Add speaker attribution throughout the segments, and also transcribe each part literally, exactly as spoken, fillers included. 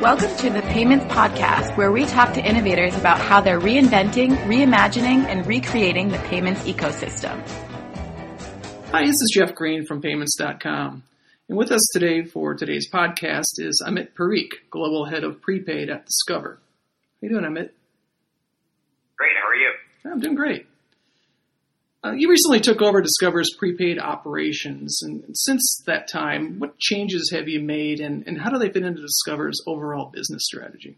Speaker 1: Welcome to the Payments Podcast, where we talk to innovators about how they're reinventing, reimagining, and recreating the payments ecosystem.
Speaker 2: Hi, this is Jeff Green from Payments dot com. And with us today for today's podcast is Amit Parikh, Global Head of Prepaid at Discover. How you doing, Amit?
Speaker 3: Great, how are you?
Speaker 2: I'm doing great. Uh, you recently took over Discover's prepaid operations, and since that time, what changes have you made, and, and how do they fit into Discover's overall business strategy?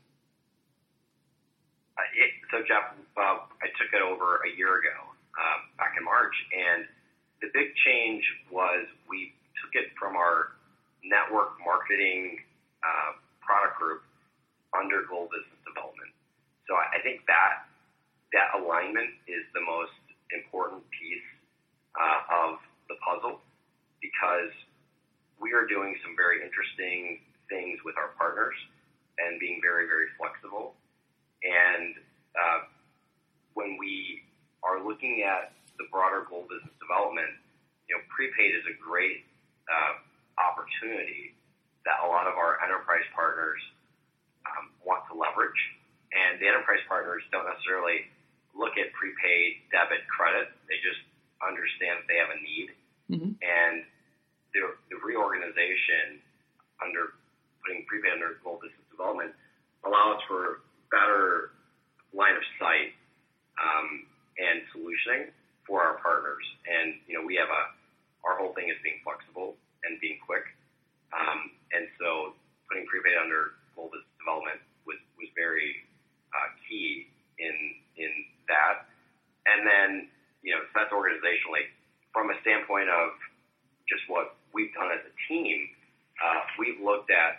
Speaker 3: Uh, it, so, Jeff, uh, I took it over a year ago, uh, back in March, and the big change was we took it from our network marketing uh, product group under Global Business Development. So I, I think that that alignment is the most important piece uh, of the puzzle, because we are doing some very interesting things with our partners and being very, very flexible. And uh, when we are looking at the broader global business development, you know, prepaid is a great uh, opportunity that a lot of our enterprise partners um, want to leverage. And the enterprise partners don't necessarily look at prepaid, debit, credit. They just understand that they have a need. Mm-hmm. And the, the reorganization under putting prepaid under global business development allows for better line of sight um, and solutioning for our partners. And, you know, we have a, our whole thing is being flexible and being quick. Um, and so putting prepaid under global business development was, was very uh, key in, in that. And then, you know, so that's organizationally. From a standpoint of just what we've done as a team, uh, we've looked at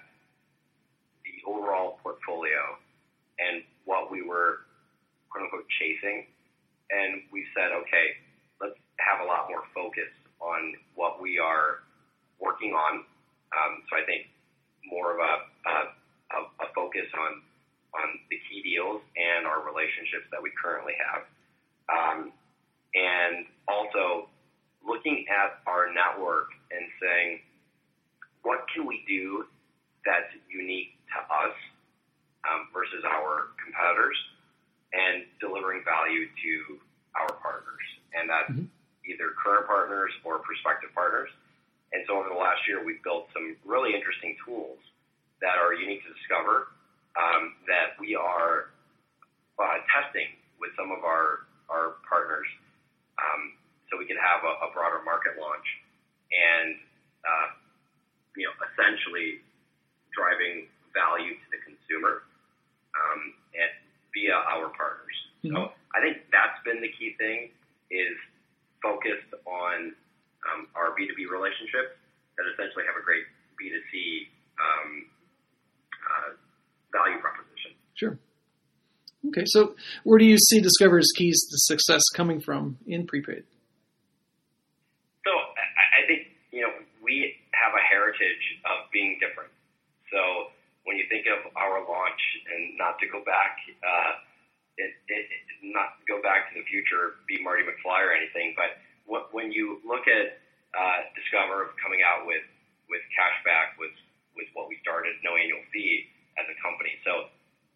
Speaker 3: the overall portfolio and what we were, quote unquote, chasing. And we said, okay, let's have a lot more focus on what we are working on. Um, so I think more of a, a, a focus on on the key deals and our relationships that we currently have. Um, and also looking at our network and saying, what can we do that's unique to us um, versus our competitors, and delivering value to our partners. And that's mm-hmm. either current partners or prospective partners. And so over the last year, we've built some really interesting tools that are unique to Discover, Um, that we are uh, testing with some of our, our partners, um, so we can have a, a broader market launch and, uh, you know, essentially driving value to the consumer um, and via our partners. Mm-hmm. So I think that's been the key thing, is focused on um, our B two B relationships that essentially have a great B two C um, uh, value proposition.
Speaker 2: Sure. Okay, so where do you see Discover's keys to success coming from in prepaid?
Speaker 3: So I, I think, you know, we have a heritage of being different. So when you think of our launch, and not to go back, uh, it, it, not go back to the future, be Marty McFly or anything, but what, when you look at uh, Discover coming out with, with cashback, with, with what we started, no annual fee, as a company. So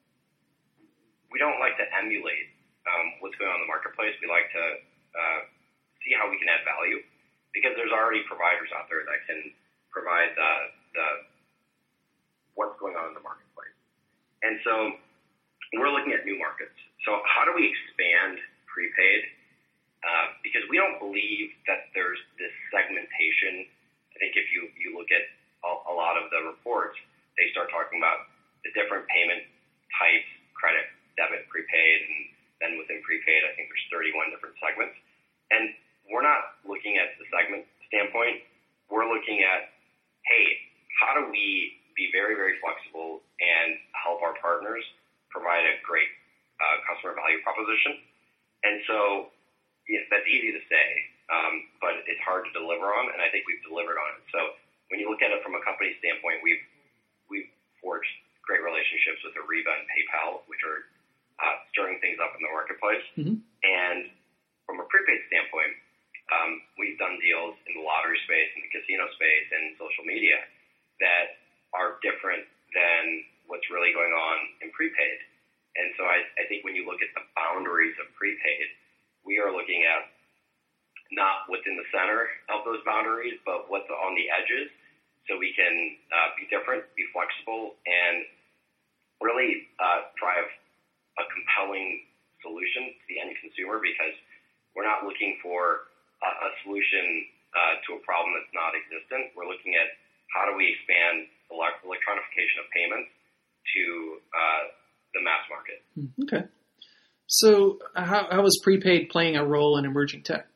Speaker 3: we don't like to emulate um, what's going on in the marketplace. We like to uh, see how we can add value, because there's already providers out there that can provide the, the what's going on in the marketplace. And so we're looking at new markets. So how do we expand prepaid? Uh, because we don't believe that there's this segmentation. I think if you, you look at a, a lot of the reports, they start talking about the different payment types, credit, debit, prepaid, and then within prepaid, I think there's thirty-one different segments. And we're not looking at the segment standpoint. We're looking at, hey, how do we be very, very flexible and help our partners provide a great uh, customer value proposition? And so, yes, that's easy to say, um, but it's hard to deliver on, and I think we've delivered on it. So when you look at it from a company standpoint, we've we've forged great relationships with Ariba and PayPal, which are uh, stirring things up in the marketplace. Mm-hmm. And from a prepaid standpoint, um, we've done deals in the lottery space, in the casino space, and social media that are different than what's what's really going on in prepaid. And so I, I think when you look at the boundaries of prepaid, we are looking at not what's in the center of those boundaries, but what's on the edges, so we can uh, be different, be flexible, and really uh, drive a compelling solution to the end consumer, because we're not looking for a, a solution uh, to a problem that's not existent. We're looking at how do we expand elect- electronification of payments to uh, the mass market.
Speaker 2: Okay. So how, how is prepaid playing a role in emerging tech?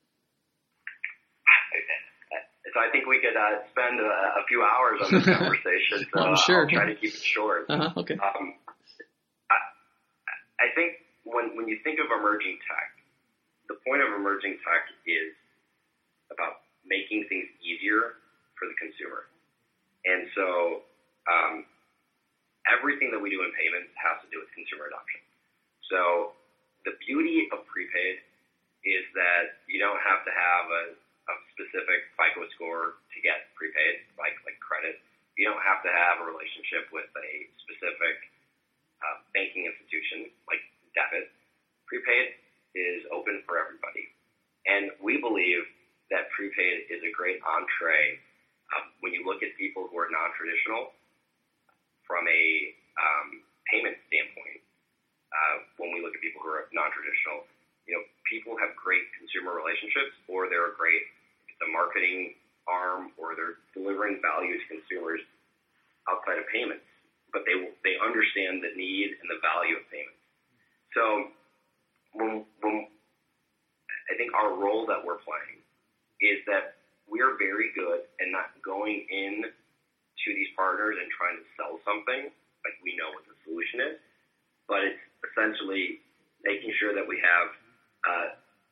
Speaker 3: So I think we could uh, spend a, a few hours on this conversation. So
Speaker 2: I'm sure.
Speaker 3: I'll try to keep it short.
Speaker 2: Uh-huh, okay.
Speaker 3: Um, I, I think when when you think of emerging tech, the point of emerging tech is about making things easier for the consumer. And so um, everything that we do in payments has to do with consumer adoption. So the beauty of prepaid is that you don't have to have a a specific FICO score to get prepaid, like like credit. You don't have to have a relationship with a specific uh, banking institution like debit. Prepaid is open for everybody. And we believe that prepaid is a great entree um, when you look at people who are non-traditional from a um, payment standpoint. Uh, when we look at people who are non-traditional, you know, people have great consumer relationships, or they're a great, it's a marketing arm, or they're delivering value to consumers outside of payments, but they they understand the need and the value of payments. So when, when I think our role that we're playing is that we're very good at not going in to these partners and trying to sell something like we know what the solution is, but it's essentially making sure that we have uh,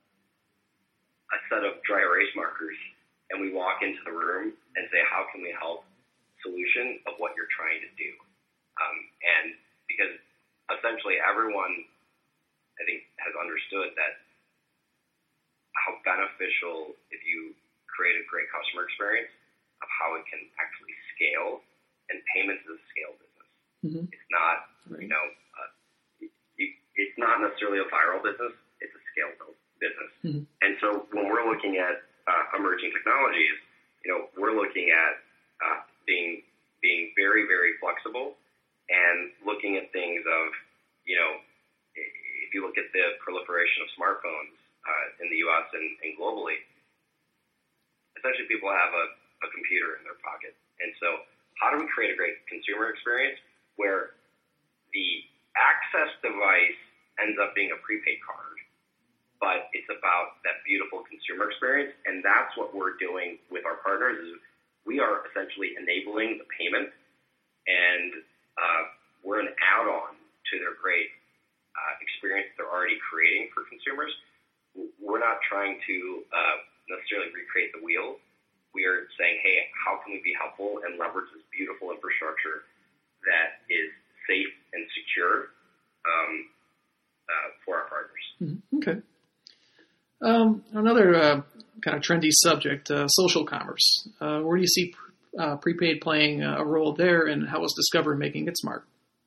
Speaker 3: a set of dry erase markers, and we walk into the room and say, how can we help solution of what you're trying to do? Um, and because essentially everyone, I think, has understood that how beneficial if you create a great customer experience of how it can actually scale, and payments is a scale business.
Speaker 2: Mm-hmm.
Speaker 3: It's not,
Speaker 2: right.
Speaker 3: you know, uh, you, it's not necessarily a viral business. It's a scale business. Mm-hmm. And so when we're looking at uh, emerging technologies, you know, we're looking at uh, being being very, very flexible and looking at things of, you know, if you look at the proliferation of smartphones uh, in the U S and, and globally, essentially people have a, a computer in their pocket. And so how do we create a great consumer experience where the access device ends up being a prepaid card, but it's about that beautiful consumer experience? And that's what we're doing with our partners is we are essentially enabling the payment, and uh, we're an add-on to their great uh, experience they're already creating for consumers. We're not trying to uh, necessarily recreate the wheel. We are saying, hey, how can we be helpful and leverage this beautiful infrastructure that is safe and secure um, uh, for our partners?
Speaker 2: Mm-hmm. Okay. Um, another uh, kind of trendy subject, uh, social commerce. Uh, where do you see uh, prepaid playing a role there, and how is Discover making its mark?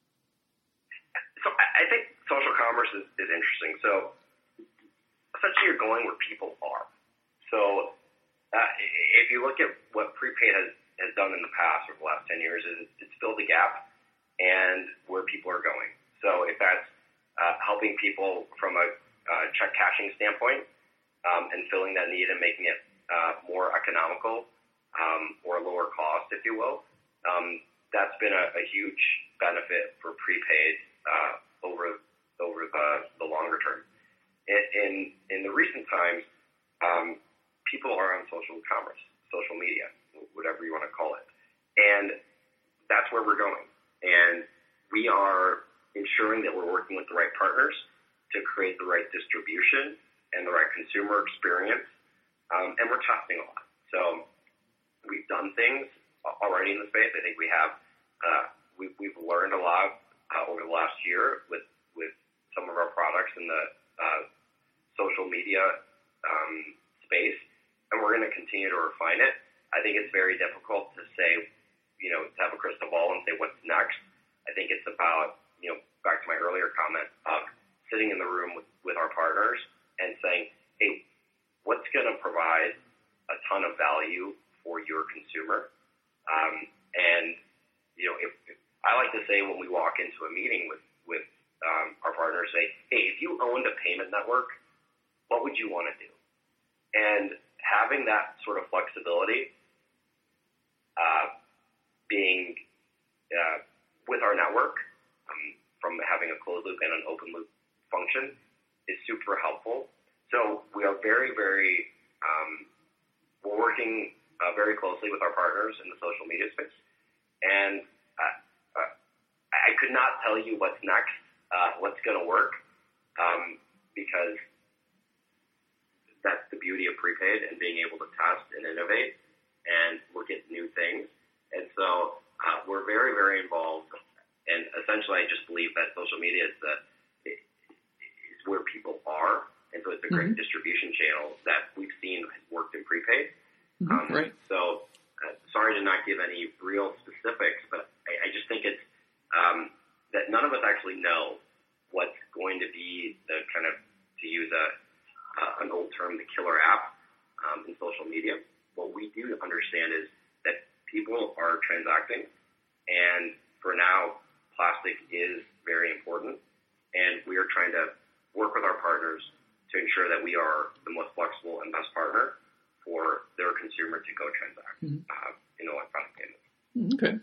Speaker 3: So I think social commerce is, is interesting. So essentially you're going where people are. So uh, if you look at what prepaid has, has done in the past over the last ten years, is it's filled the gap and where people are going. So if that's uh, helping people from a uh, check cashing standpoint, Um, and filling that need and making it uh, more economical um, or lower cost, if you will. Um, that's been a, a huge benefit for prepaid uh, over over the, the longer term. In, in in the recent times, um, people are on social commerce, social media, whatever you want to call it, and that's where we're going. And we are ensuring that we're working with the right partners to create the right distribution and the right consumer experience, um, and we're testing a lot. So we've done things already in the space. I think we have uh, we, we've learned a lot uh, over the last year with with some of our products in the uh, social media um, space, and we're going to continue to refine it. I think it's very difficult to say, you know, to have a crystal ball and say what's next. I think about, you know, back to my earlier comment of sitting in the room with, with our partners and saying, hey, what's going to provide a ton of value for your consumer? Um, and, you know, if, if I like to say when we walk into a meeting with, with um, our partners, say, hey, if you owned a payment network, what would you want to do? And having that sort of flexibility, uh, being uh, with our network, um, from having a closed loop and an open loop function, is super helpful. So we are very, very, um, we're working uh, very closely with our partners in the social media space. And uh, uh, I could not tell you what's next, uh, what's going to work, um, because that's the beauty of prepaid and being able to test and innovate and look at new things. And so uh, we're very, very involved. And essentially, I just believe that social media is the is where people are. And so it's a great mm-hmm. distribution channel that we've seen has worked in prepaid.
Speaker 2: Mm-hmm.
Speaker 3: Um,
Speaker 2: right.
Speaker 3: So uh, sorry to not give any real specifics, but I, I just think it's um, that none of us actually know what's going to be the kind of, to use a Uh, an old term, the killer app um, in social media. What we do understand is that people are transacting, and for now, plastic is very important, and we are trying to work with our partners to ensure that we are the most flexible and best partner for their consumer to go transact mm-hmm. uh, in electronic payments.
Speaker 2: Okay.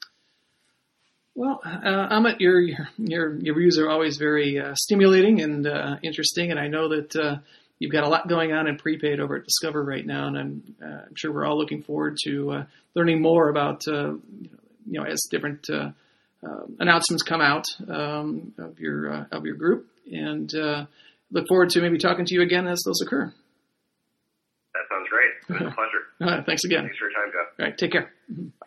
Speaker 2: Well, uh, Amit, your your your views are always very uh, stimulating and uh, interesting, and I know that uh, you've got a lot going on in prepaid over at Discover right now, and I'm, uh, I'm sure we're all looking forward to uh, learning more about uh, you know as different uh, uh, announcements come out um, of your uh, of your group, and uh, look forward to maybe talking to you again as those occur.
Speaker 3: That sounds great. It was a pleasure.
Speaker 2: Uh, thanks again.
Speaker 3: Thanks for your time, Jeff.
Speaker 2: All right, take care. Mm-hmm.